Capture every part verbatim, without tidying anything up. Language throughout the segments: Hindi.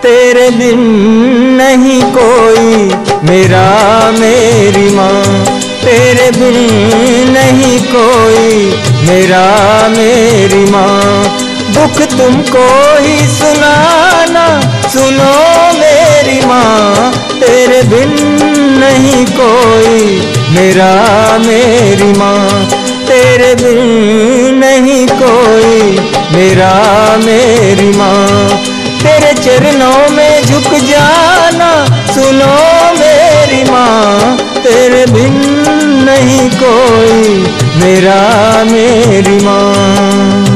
तेरे बिन नहीं कोई मेरा मेरी माँ, तेरे बिन नहीं कोई मेरा मेरी माँ। दुख तुमको ही सुनाना सुनो मेरी माँ, तेरे बिन नहीं कोई मेरा मेरी माँ, तेरे बिन नहीं कोई मेरा मेरी माँ। तेरे चरणों में झुक जाना सुनो मेरी माँ, तेरे बिन नहीं कोई मेरा मेरी माँ।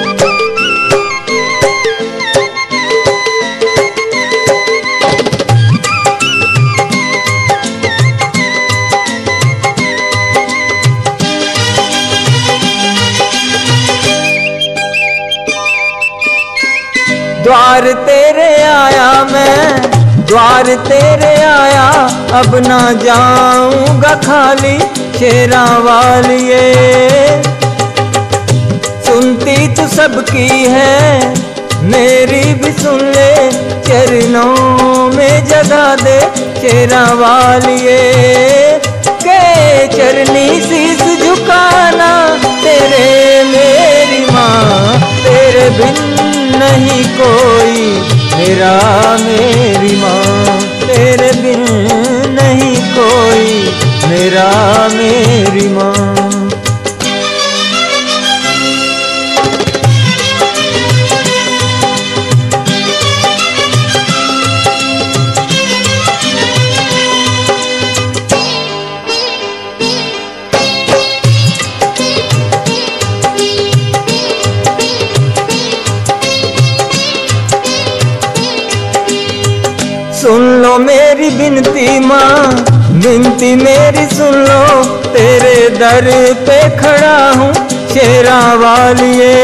द्वार तेरे आया मैं, द्वार तेरे आया, अब ना जाऊंगा खाली शेरा वालिए। सुनती तू सबकी है मेरी भी सुन ले, चरणों में जगा दे शेरा वालिए। के चरनी शीस झुकाना तेरे मेरी माँ, तेरे बिन नहीं कोई मेरा मेरी माँ, तेरे बिन नहीं कोई मेरा मेरी माँ। सुन लो मेरी बिनती माँ, बिनती मेरी सुन लो, तेरे दर पे खड़ा हूँ शेरा वालिए।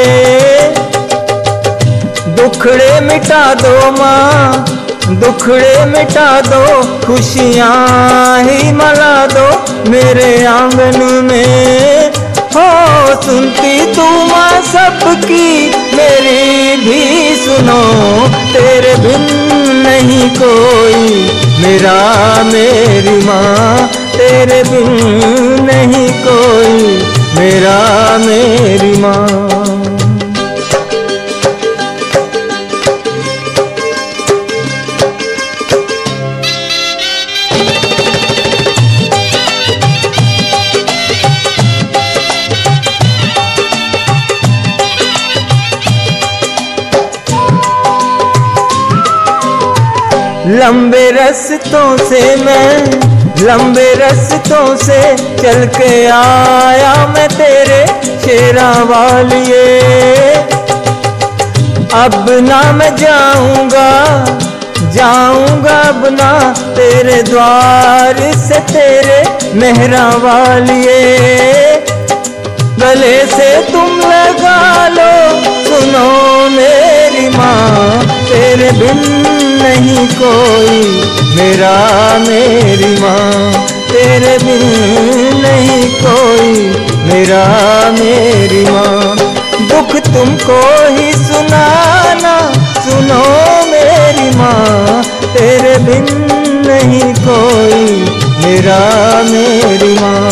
दुखड़े मिटा दो माँ, दुखड़े मिटा दो, खुशियाँ ही मला दो मेरे आंगन में। हो सुनती तू माँ सबकी मेरी भी सुनो, तेरे बिन नहीं कोई मेरा मेरी माँ, तेरे बिन नहीं कोई मेरा मेरी माँ। लंबे रास्तों से मैं, लंबे रास्तों से चल के आया मैं तेरे शेरा वालिए। अब ना मैं जाऊंगा, जाऊंगा अब ना तेरे द्वार से तेरे मेहरा वालिए। गले से तुम लगा लो सुनो मेरी माँ, तेरे बिन नहीं कोई मेरा मेरी माँ, तेरे बिन नहीं कोई मेरा मेरी माँ। दुख तुमको ही सुनाना सुनो मेरी माँ, तेरे बिन नहीं कोई मेरा मेरी माँ।